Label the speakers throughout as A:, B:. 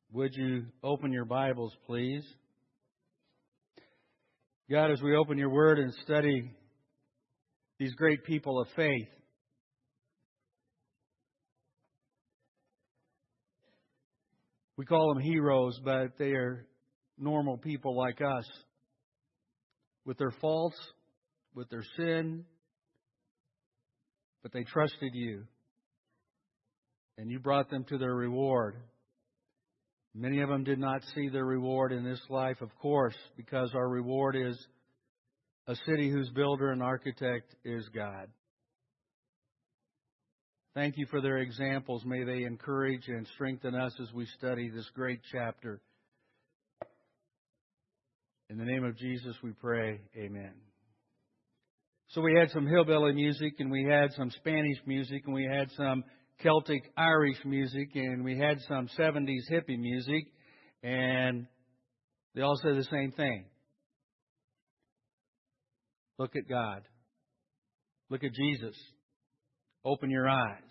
A: Would you open your Bibles, please? God, as we open your Word and study these great people of faith, we call them heroes, but they are normal people like us, with their faults, with their sin, but they trusted you, and you brought them to their reward. Many of them did not see their reward in this life, of course, because our reward is a city whose builder and architect is God. Thank you for their examples. May they encourage and strengthen us as we study this great chapter. In the name of Jesus we pray, amen. So we had some hillbilly music, and we had some Spanish music, and we had some Celtic Irish music, and we had some 70s hippie music, and they all say the same thing. Look at God. Look at Jesus. Open your eyes.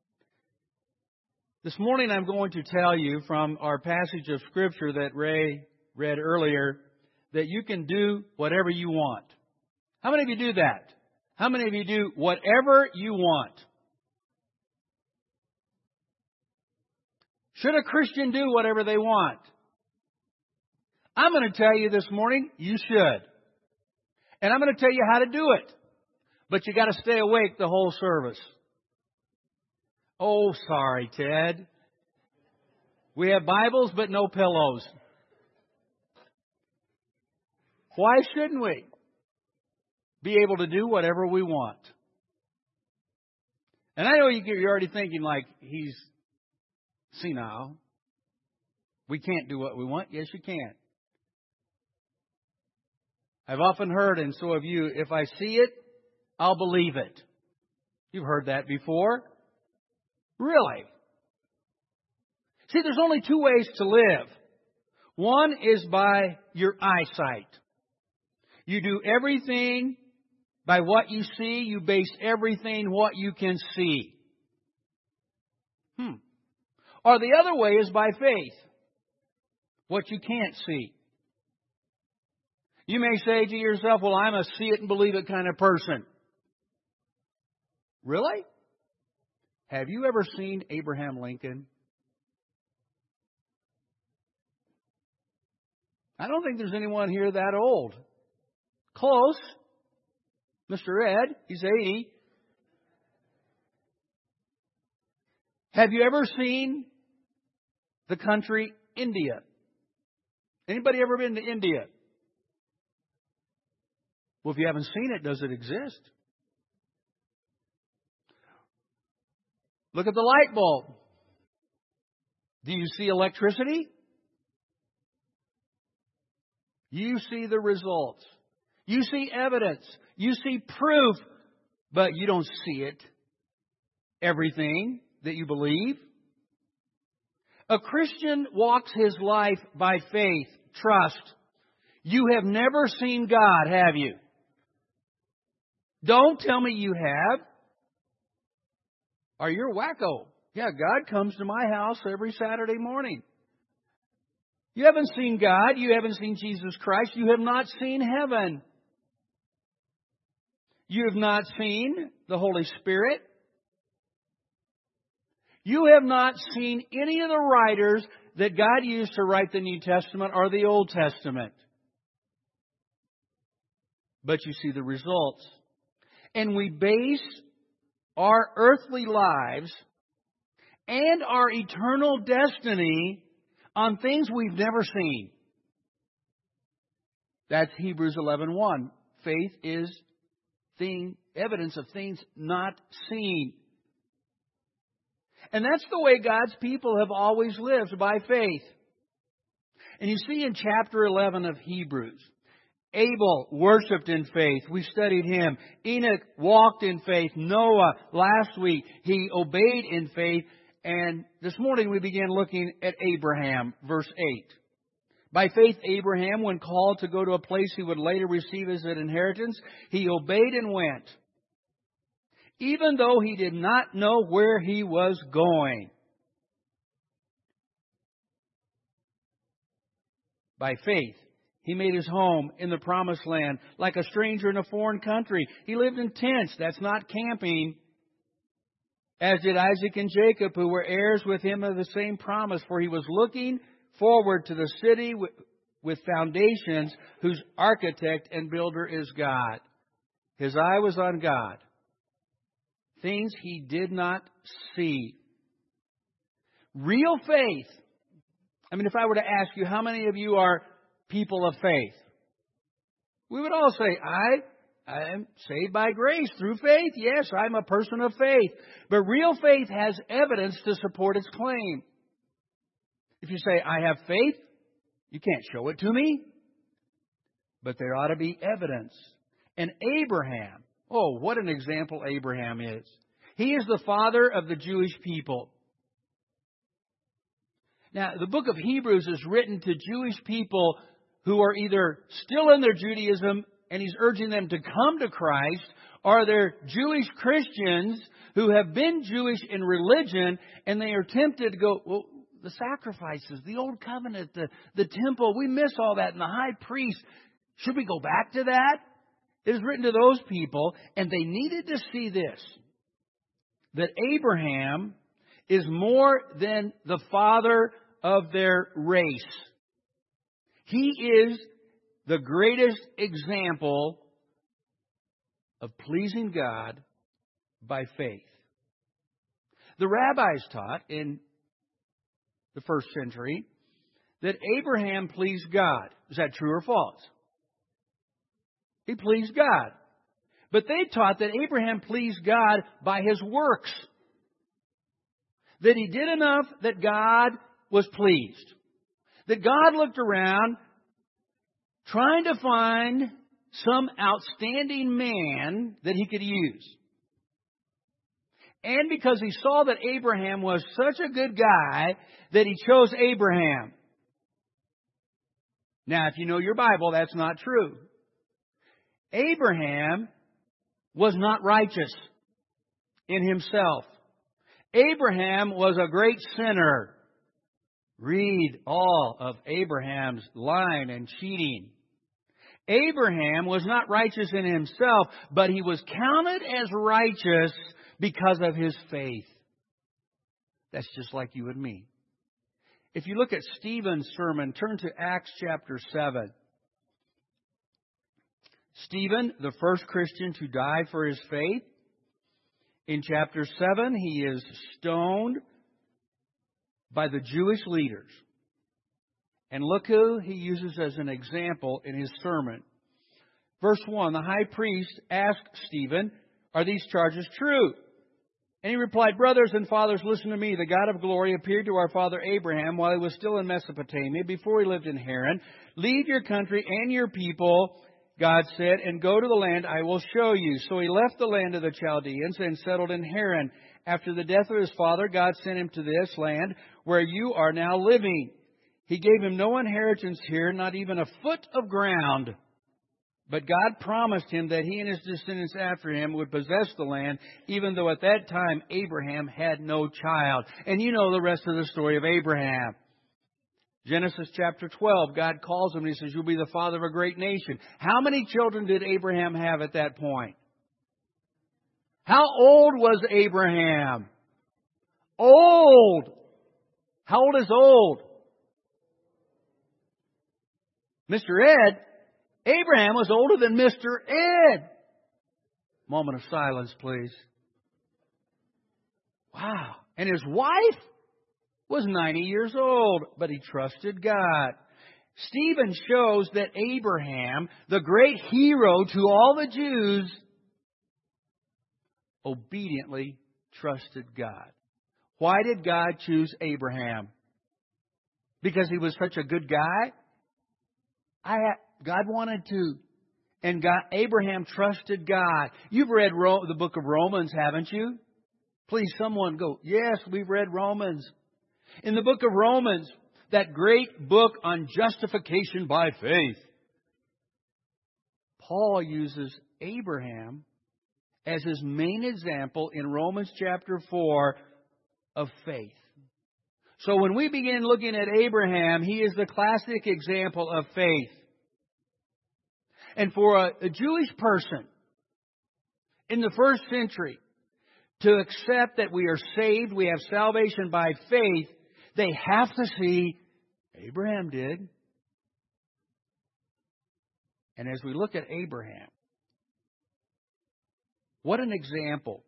A: This morning I'm going to tell you from our passage of Scripture that Ray read earlier that you can do whatever you want. How many of you do that? How many of you do whatever you want? Should a Christian do whatever they want? I'm going to tell you this morning, you should. And I'm going to tell you how to do it. But you got to stay awake the whole service. Oh, sorry, Ted. We have Bibles, but no pillows. Why shouldn't we be able to do whatever we want? And I know you're already thinking like he's senile. We can't do what we want. Yes, you can. I've often heard, and so have you, if I see it, I'll believe it. You've heard that before. Really? See, there's only two ways to live. One is by your eyesight. You do everything by what you see. You base everything what you can see. Or the other way is by faith. What you can't see. You may say to yourself, well, I'm a see it and believe it kind of person. Really? Have you ever seen Abraham Lincoln? I don't think there's anyone here that old. Close. Mr. Ed, he's 80. Have you ever seen the country India? Anybody ever been to India? Well, if you haven't seen it, does it exist? Look at the light bulb. Do you see electricity? You see the results. You see evidence. You see proof, but you don't see it. Everything that you believe. A Christian walks his life by faith, trust. You have never seen God, have you? Don't tell me you have. Or you're wacko. Yeah, God comes to my house every Saturday morning. You haven't seen God. You haven't seen Jesus Christ. You have not seen heaven. You have not seen the Holy Spirit. You have not seen any of the writers that God used to write the New Testament or the Old Testament. But you see the results. And we base our earthly lives and our eternal destiny on things we've never seen. That's Hebrews 11:1. Faith is evidence of things not seen. And that's the way God's people have always lived, by faith. And you see in chapter 11 of Hebrews, Abel worshipped in faith. We studied him. Enoch walked in faith. Noah, last week, he obeyed in faith. And this morning we began looking at Abraham, verse 8. By faith, Abraham, when called to go to a place he would later receive as an inheritance, he obeyed and went, even though he did not know where he was going. by faith. He made his home in the promised land like a stranger in a foreign country. He lived in tents. That's not camping. As did Isaac and Jacob, who were heirs with him of the same promise. For he was looking forward to the city with foundations, whose architect and builder is God. His eye was on God. Things he did not see. Real faith. I mean, if I were to ask you, how many of you are people of faith? We would all say, I am saved by grace through faith. Yes, I'm a person of faith. But real faith has evidence to support its claim. If you say, I have faith, you can't show it to me. But there ought to be evidence. And Abraham, oh, what an example Abraham is. He is the father of the Jewish people. Now, the book of Hebrews is written to Jewish people who are either still in their Judaism and he's urging them to come to Christ, or they're Jewish Christians who have been Jewish in religion and they are tempted to go, well, the sacrifices, the old covenant, the temple, we miss all that, and the high priest. Should we go back to that? It is written to those people, and they needed to see this, that Abraham is more than the father of their race. He is the greatest example of pleasing God by faith. The rabbis taught in the first century that Abraham pleased God. Is that true or false? He pleased God. But they taught that Abraham pleased God by his works. That he did enough that God was pleased. That God looked around trying to find some outstanding man that he could use. And because he saw that Abraham was such a good guy that he chose Abraham. Now, if you know your Bible, that's not true. Abraham was not righteous in himself. Abraham was a great sinner. Read all of Abraham's lying and cheating. Abraham was not righteous in himself, but he was counted as righteous because of his faith. That's just like you and me. If you look at Stephen's sermon, turn to Acts chapter 7. Stephen, the first Christian to die for his faith. In chapter 7, he is stoned by the Jewish leaders. And look who he uses as an example in his sermon. Verse 1, the high priest asked Stephen, "Are these charges true?" And he replied, "Brothers and fathers, listen to me. The God of glory appeared to our father Abraham while he was still in Mesopotamia, before he lived in Haran. Leave your country and your people, God said, and go to the land I will show you. So he left the land of the Chaldeans and settled in Haran. After the death of his father, God sent him to this land where you are now living. He gave him no inheritance here, not even a foot of ground. But God promised him that he and his descendants after him would possess the land, even though at that time Abraham had no child." And you know the rest of the story of Abraham. Genesis chapter 12, God calls him and he says, "You'll be the father of a great nation." How many children did Abraham have at that point? How old was Abraham? Old. How old is old? Mr. Ed, Abraham was older than Mr. Ed. Moment of silence, please. Wow. And his wife was 90 years old, but he trusted God. Stephen shows that Abraham, the great hero to all the Jews, obediently trusted God. Why did God choose Abraham? Because he was such a good guy? God wanted to. And Abraham trusted God. You've read the book of Romans, haven't you? Please, someone go, "Yes, we've read Romans." In the book of Romans, that great book on justification by faith, Paul uses Abraham as his main example in Romans chapter 4 of faith. So when we begin looking at Abraham, he is the classic example of faith. And for a Jewish person in the first century to accept that we are saved, we have salvation by faith, they have to see Abraham did. And as we look at Abraham, what an example.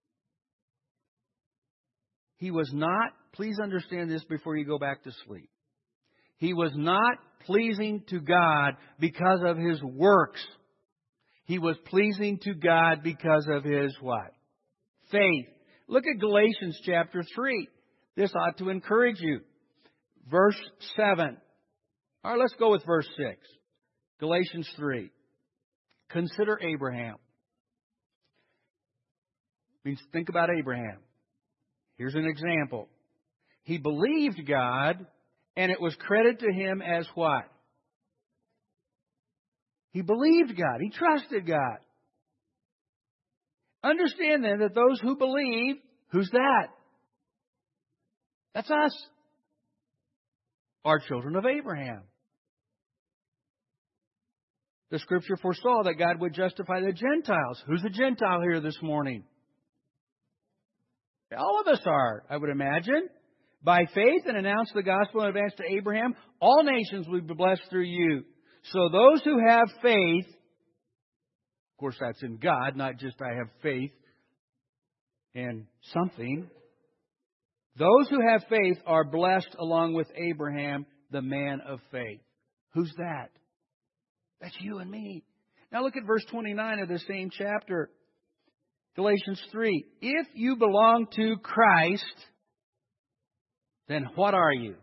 A: He was not, please understand this before you go back to sleep. He was not pleasing to God because of his works. He was pleasing to God because of his what? Faith. Look at Galatians chapter 3. This ought to encourage you. Verse 7. All right, let's go with verse 6. Galatians 3. Consider Abraham. Means think about Abraham. Here's an example. He believed God, and it was credited to him as what? He believed God. He trusted God. Understand then that those who believe, who's that? That's us. Are children of Abraham. The Scripture foresaw that God would justify the Gentiles. Who's a Gentile here this morning? All of us are, I would imagine. By faith and announce the gospel in advance to Abraham, all nations will be blessed through you. So those who have faith, of course that's in God, not just I have faith in something. Those who have faith are blessed along with Abraham, the man of faith. Who's that? That's you and me. Now look at verse 29 of the same chapter. Galatians 3. If you belong to Christ, then what are you?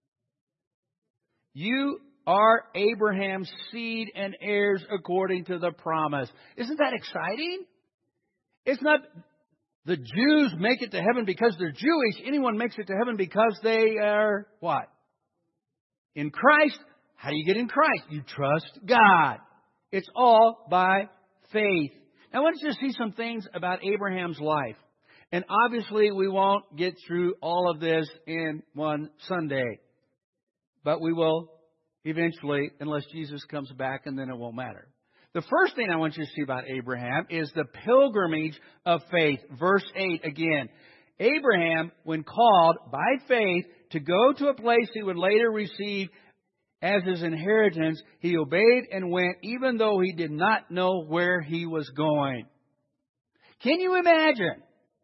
A: You are Abraham's seed and heirs according to the promise. Isn't that exciting? It's not the Jews make it to heaven because they're Jewish. Anyone makes it to heaven because they are what? In Christ. How do you get in Christ? You trust God. It's all by faith. Now, I want you to see some things about Abraham's life. And obviously, we won't get through all of this in one Sunday. But we will eventually, unless Jesus comes back, and then it won't matter. The first thing I want you to see about Abraham is the pilgrimage of faith. Verse 8 again. Abraham, when called by faith to go to a place he would later receive as his inheritance, he obeyed and went, even though he did not know where he was going. Can you imagine?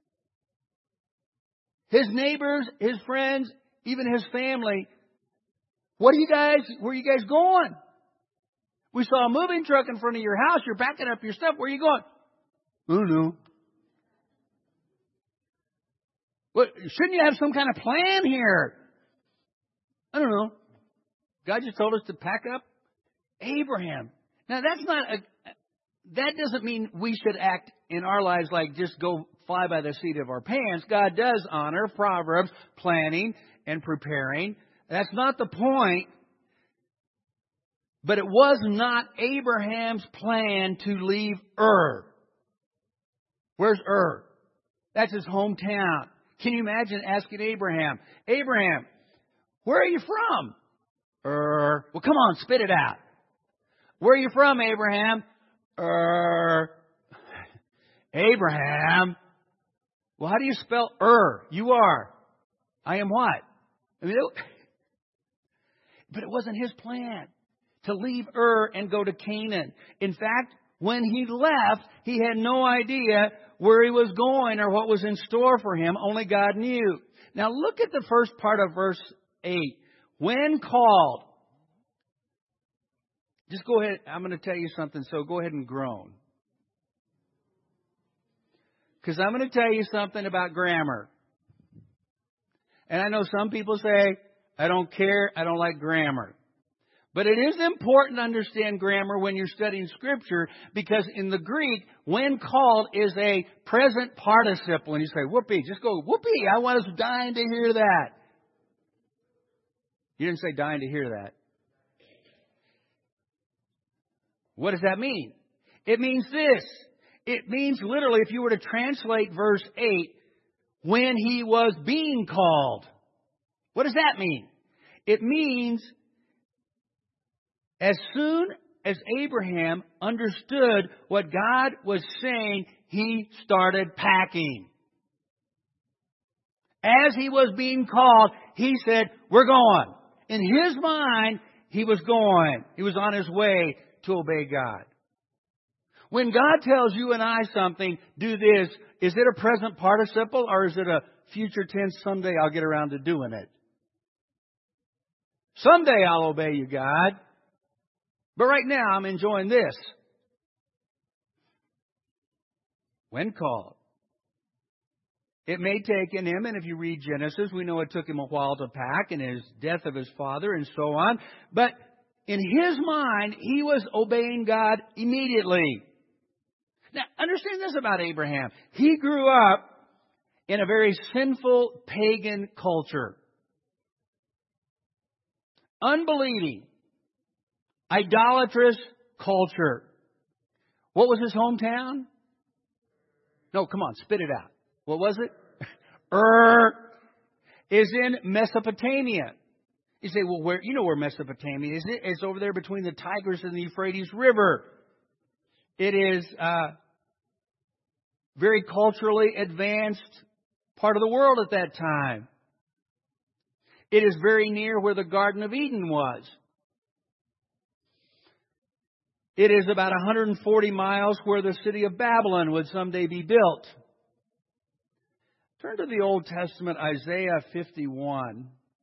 A: His neighbors, his friends, even his family. Where are you guys going? We saw a moving truck in front of your house. You're backing up your stuff. Where are you going? I don't know. Well, shouldn't you have some kind of plan here? I don't know. God just told us to pack up. Abraham. Now, that doesn't mean we should act in our lives like just go fly by the seat of our pants. God does honor Proverbs, planning and preparing. That's not the point. But it was not Abraham's plan to leave Ur. Where's Ur? That's his hometown. Can you imagine asking Abraham, Abraham, where are you from? Well, come on, spit it out. Where are you from, Abraham? Abraham. Well, how do you spell You are. I am what? But it wasn't his plan to leave and go to Canaan. In fact, when he left, he had no idea where he was going or what was in store for him. Only God knew. Now look at the first part of verse 8. When called. Just go ahead. I'm going to tell you something, so go ahead and groan. Because I'm going to tell you something about grammar. And I know some people say, I don't care, I don't like grammar. But it is important to understand grammar when you're studying Scripture, because in the Greek, when called is a present participle. And you say, whoopee, just go, whoopee, I was dying to hear that. You didn't say dying to hear that. What does that mean? It means this. It means literally, if you were to translate verse 8, when he was being called. What does that mean? It means as soon as Abraham understood what God was saying, he started packing. As he was being called, he said, we're going. In his mind, he was going. He was on his way to obey God. When God tells you and I something, do this, is it a present participle or is it a future tense, someday I'll get around to doing it? Someday I'll obey you, God. But right now I'm enjoying this. When called. It may take in him, and if you read Genesis, we know it took him a while to pack and his death of his father and so on. But in his mind, he was obeying God immediately. Now, understand this about Abraham. He grew up in a very sinful pagan culture. Unbelieving, idolatrous culture. What was his hometown? No, come on, spit it out. What was it? Is in Mesopotamia. You say, well, where? You know where Mesopotamia is. It's over there between the Tigris and the Euphrates River. It is very culturally advanced part of the world at that time. It is very near where the Garden of Eden was. It is about 140 miles where the city of Babylon would someday be built. Turn to the Old Testament, Isaiah 51.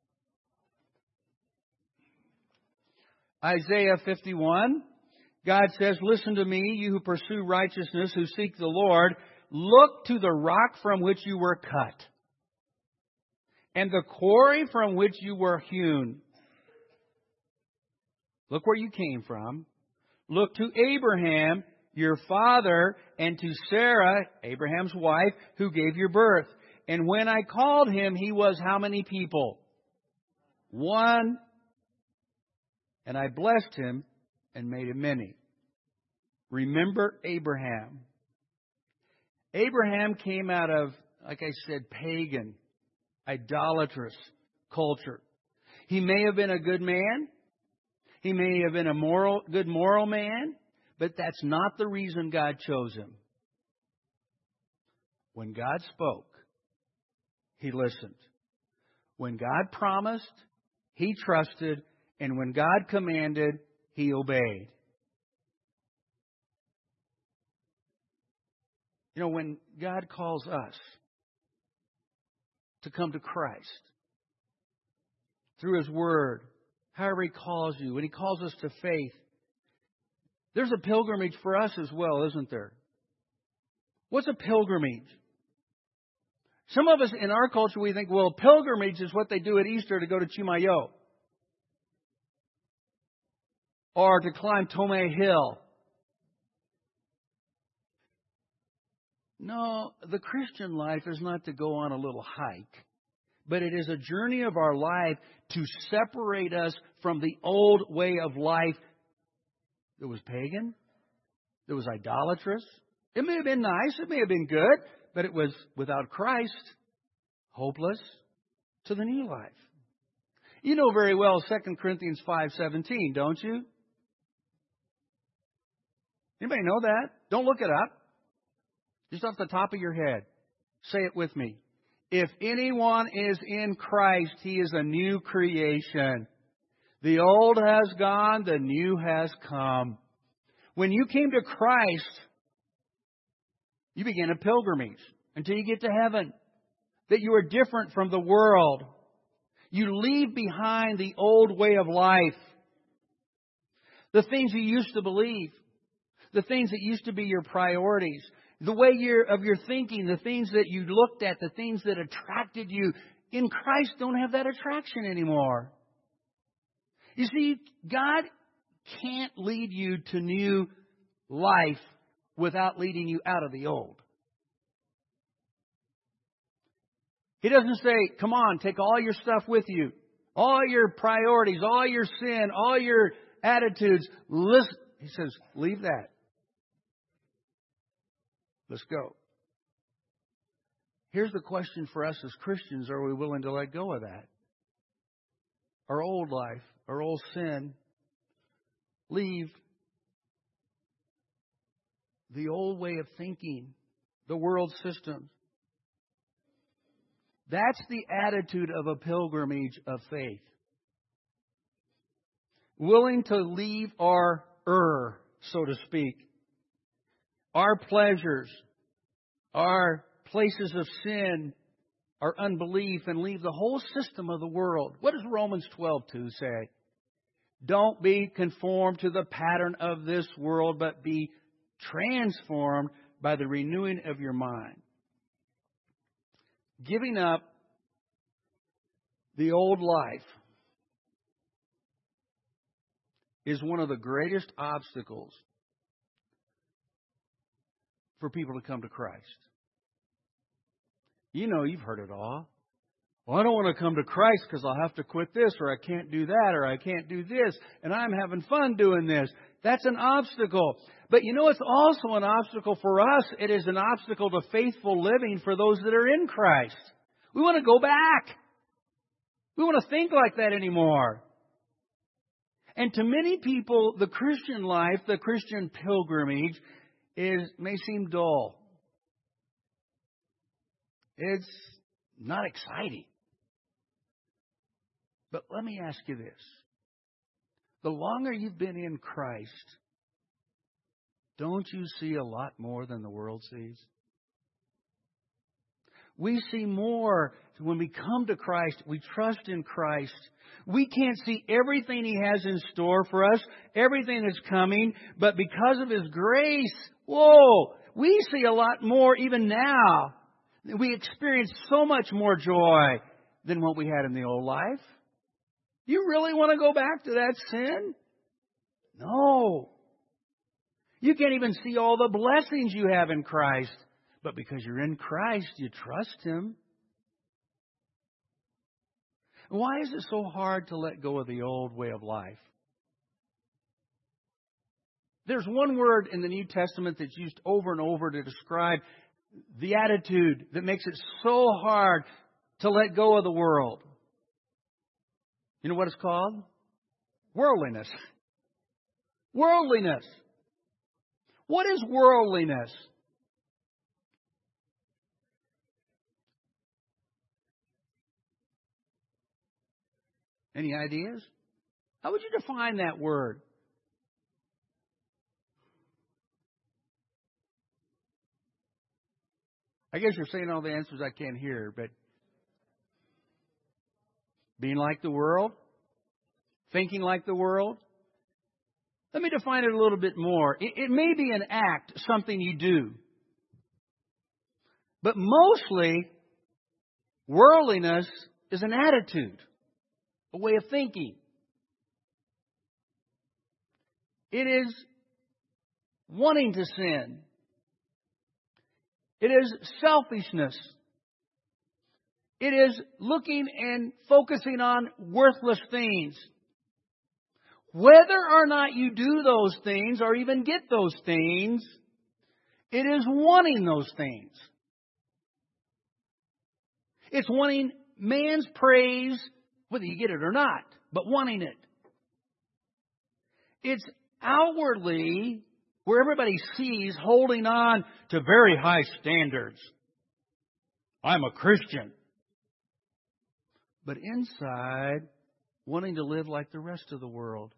A: Isaiah 51. God says, listen to me, you who pursue righteousness, who seek the Lord. Look to the rock from which you were cut, and the quarry from which you were hewn. Look where you came from. Look to Abraham, your father, and to Sarah, Abraham's wife, who gave you birth. And when I called him, he was how many people? One. And I blessed him and made him many. Remember Abraham. Abraham came out of, like I said, pagan, idolatrous culture. He may have been a good man. He may have been a good moral man. But that's not the reason God chose him. When God spoke, he listened. When God promised, he trusted. And when God commanded, he obeyed. You know, when God calls us to come to Christ through his word, however he calls you, when he calls us to faith, there's a pilgrimage for us as well, isn't there? What's a pilgrimage? Some of us in our culture, we think, well, pilgrimage is what they do at Easter to go to Chimayo or to climb Tomei Hill. No, the Christian life is not to go on a little hike, but it is a journey of our life to separate us from the old way of life that was pagan, that was idolatrous. It may have been nice, it may have been good, but it was without Christ, hopeless to the new life. You know very well 2 Corinthians 5:17, don't you? Anybody know that? Don't look it up. Just off the top of your head. Say it with me. If anyone is in Christ, he is a new creation. The old has gone, the new has come. When you came to Christ, you began a pilgrimage until you get to heaven. That you are different from the world. You leave behind the old way of life. The things you used to believe. The things that used to be your priorities. The way of your thinking, the things that you looked at, the things that attracted you, in Christ don't have that attraction anymore. You see, God can't lead you to new life without leading you out of the old. He doesn't say, come on, take all your stuff with you. All your priorities, all your sin, all your attitudes. Listen. He says, leave that. Let's go. Here's the question for us as Christians. Are we willing to let go of that? our old life, our old sin. Leave the old way of thinking, the world systems. That's the attitude of a pilgrimage of faith. Willing to leave our so to speak, our pleasures, our places of sin, our unbelief, and leave the whole system of the world. What does Romans 12:2 say? Don't be conformed to the pattern of this world, but be transformed by the renewing of your mind. Giving up the old life is one of the greatest obstacles for people to come to Christ. You know, you've heard it all. Well, I don't want to come to Christ because I'll have to quit this, or I can't do that, or I can't do this, and I'm having fun doing this. That's an obstacle. But you know, it's also an obstacle for us. It is an obstacle to faithful living for those that are in Christ. We want to go back. We want to think like that anymore. And to many people, the Christian life, the Christian pilgrimage, may seem dull. It's not exciting. But let me ask you this. The longer you've been in Christ, don't you see a lot more than the world sees? We see more when we come to Christ. We trust in Christ. We can't see everything He has in store for us, everything that's coming, but because of His grace, we see a lot more even now. We experience so much more joy than what we had in the old life. You really want to go back to that sin? No. You can't even see all the blessings you have in Christ. But because you're in Christ, you trust Him. Why is it so hard to let go of the old way of life? There's one word in the New Testament that's used over and over to describe the attitude that makes it so hard to let go of the world. You know what it's called? Worldliness. Worldliness. What is worldliness? Any ideas? How would you define that word? I guess you're saying all the answers I can't hear, but being like the world? Thinking like the world? Let me define it a little bit more. It may be an act, something you do. But mostly, worldliness is an attitude, a way of thinking. It is wanting to sin. It is selfishness. It is looking and focusing on worthless things. Whether or not you do those things or even get those things, it is wanting those things. It's wanting man's praise, whether you get it or not, but wanting it. It's outwardly, where everybody sees, holding on to very high standards. I'm a Christian. But inside, wanting to live like the rest of the world.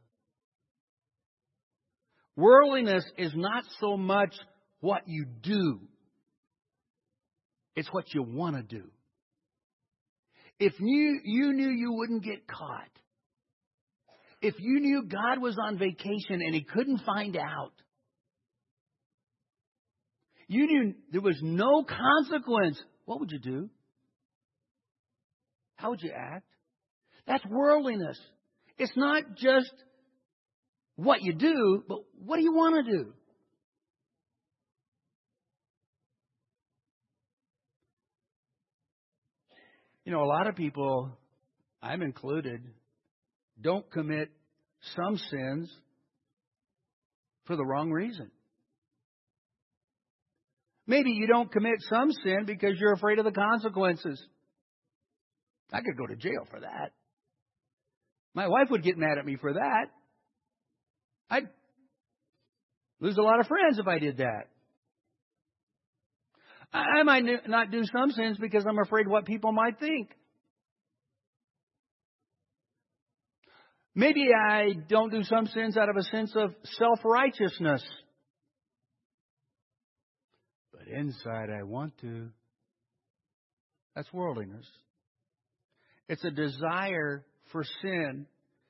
A: Worldliness is not so much what you do. It's what you want to do. If you knew you wouldn't get caught, if you knew God was on vacation and He couldn't find out, you knew there was no consequence, what would you do? How would you act? That's worldliness. It's not just what you do, but what do you want to do? You know, a lot of people, I'm included, don't commit some sins for the wrong reason. Maybe you don't commit some sin because you're afraid of the consequences. I could go to jail for that. My wife would get mad at me for that. I'd lose a lot of friends if I did that. I might not do some sins because I'm afraid what people might think. Maybe I don't do some sins out of a sense of self-righteousness. But inside I want to. That's worldliness. It's a desire for sin.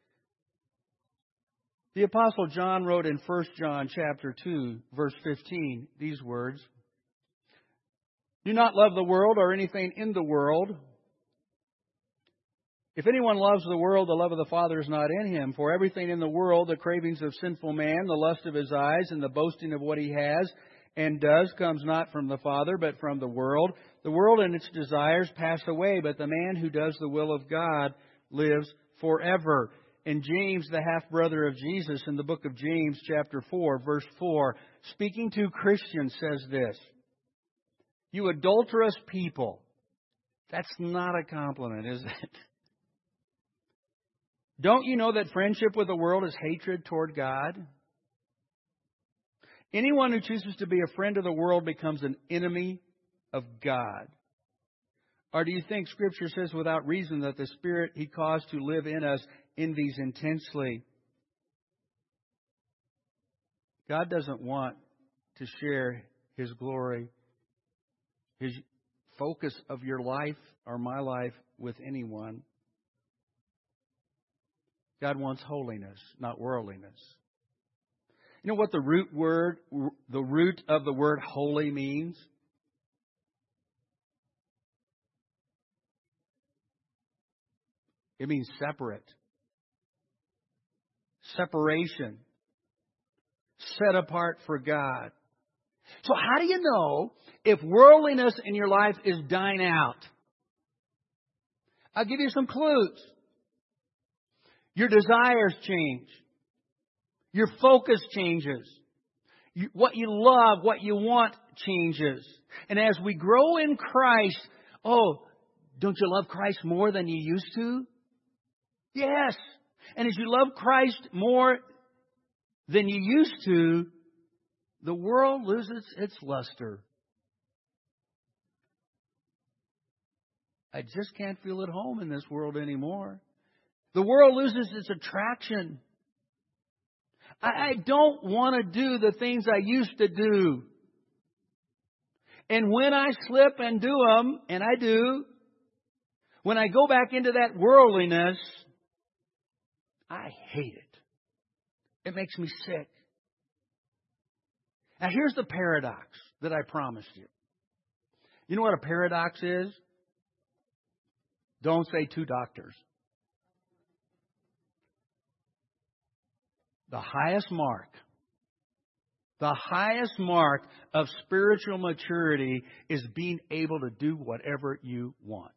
A: The Apostle John wrote in 1 John chapter 2, verse 15, these words, "Do not love the world or anything in the world. If anyone loves the world, the love of the Father is not in him. For everything in the world, the cravings of sinful man, the lust of his eyes, and the boasting of what he has and does, comes not from the Father, but from the world. The world and its desires pass away, but the man who does the will of God lives forever." And James, the half-brother of Jesus, in the book of James, chapter 4, verse 4, speaking to Christians, says this, "You adulterous people." That's not a compliment, is it? "Don't you know that friendship with the world is hatred toward God? Anyone who chooses to be a friend of the world becomes an enemy of God. Or do you think Scripture says without reason that the Spirit He caused to live in us envies intensely?" God doesn't want to share His glory, His focus of your life or my life with anyone. God wants holiness, not worldliness. You know what the root of the word holy means? It means separate. Separation. Set apart for God. So how do you know if worldliness in your life is dying out? I'll give you some clues. Your desires change. Your focus changes. What you love, what you want changes. And as we grow in Christ, don't you love Christ more than you used to? Yes. And as you love Christ more than you used to, the world loses its luster. I just can't feel at home in this world anymore. The world loses its attraction. I don't want to do the things I used to do. And when I slip and do them, and I do, when I go back into that worldliness, I hate it. It makes me sick. Now here's the paradox that I promised you. You know what a paradox is? Don't say two doctors. The highest mark of spiritual maturity is being able to do whatever you want.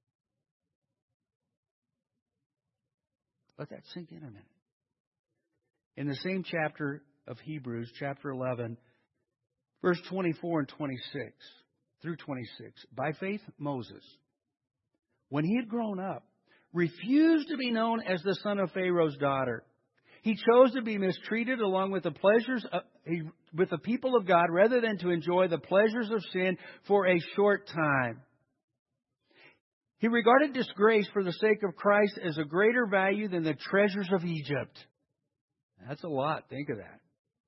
A: Let that sink in a minute. In the same chapter of Hebrews, chapter 11, verse 24 and 26 through 26. "By faith, Moses, when he had grown up, refused to be known as the son of Pharaoh's daughter. He chose to be mistreated along with with the people of God rather than to enjoy the pleasures of sin for a short time. He regarded disgrace for the sake of Christ as a greater value than the treasures of Egypt." That's a lot. Think of that.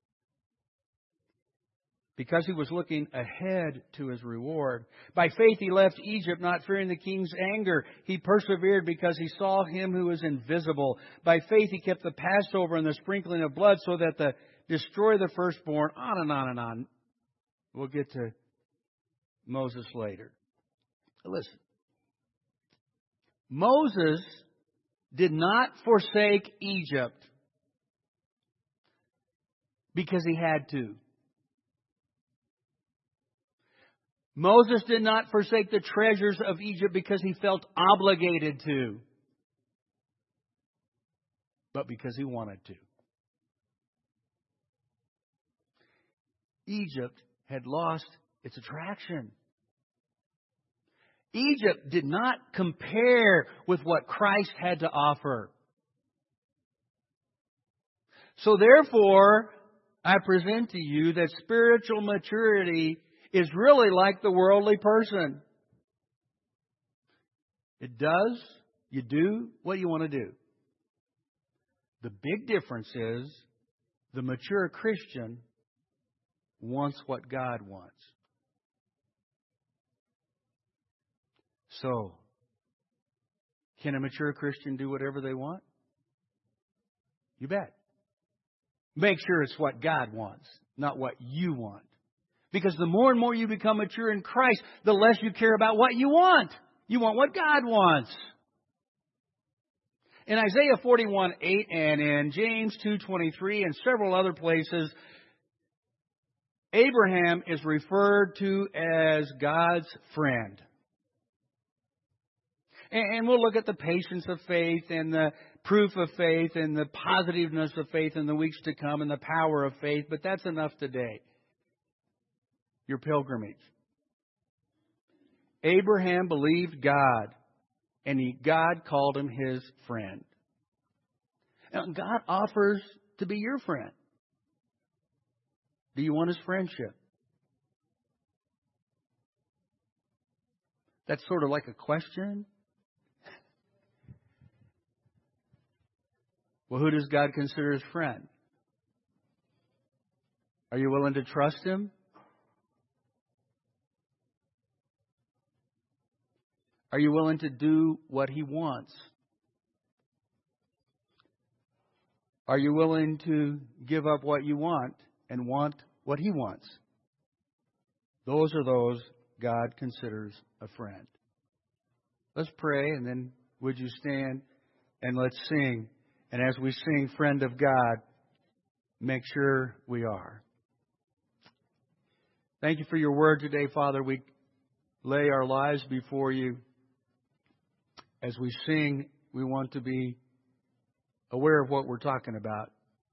A: "Because he was looking ahead to his reward. By faith he left Egypt, not fearing the king's anger. He persevered because he saw him who is invisible. By faith he kept the Passover and the sprinkling of blood so that to destroy the firstborn," on and on and on. We'll get to Moses later. Listen. Moses did not forsake Egypt because he had to. Moses did not forsake the treasures of Egypt because he felt obligated to, but because he wanted to. Egypt had lost its attraction. Egypt did not compare with what Christ had to offer. So therefore, I present to you that spiritual maturity is really like the worldly person. It does, you do what you want to do. The big difference is the mature Christian wants what God wants. So, can a mature Christian do whatever they want? You bet. Make sure it's what God wants, not what you want. Because the more and more you become mature in Christ, the less you care about what you want. You want what God wants. In Isaiah 41:8 and in James 2:23 and several other places, Abraham is referred to as God's friend. And we'll look at the patience of faith and the proof of faith and the positiveness of faith in the weeks to come and the power of faith, but that's enough today. Your pilgrimage. Abraham believed God, and God called him his friend. Now, God offers to be your friend. Do you want his friendship? That's sort of like a question. Well, who does God consider his friend? Are you willing to trust him? Are you willing to do what he wants? Are you willing to give up what you want and want what he wants? Those are those God considers a friend. Let's pray, and then would you stand and let's sing. And as we sing, Friend of God, make sure we are. Thank you for your word today, Father. We lay our lives before you. As we sing, we want to be aware of what we're talking about.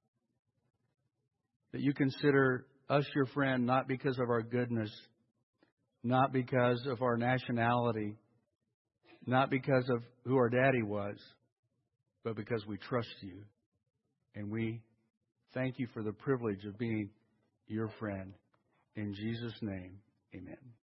A: That you consider us your friend, not because of our goodness, not because of our nationality, not because of who our daddy was, but because we trust you. And we thank you for the privilege of being your friend. In Jesus' name, amen.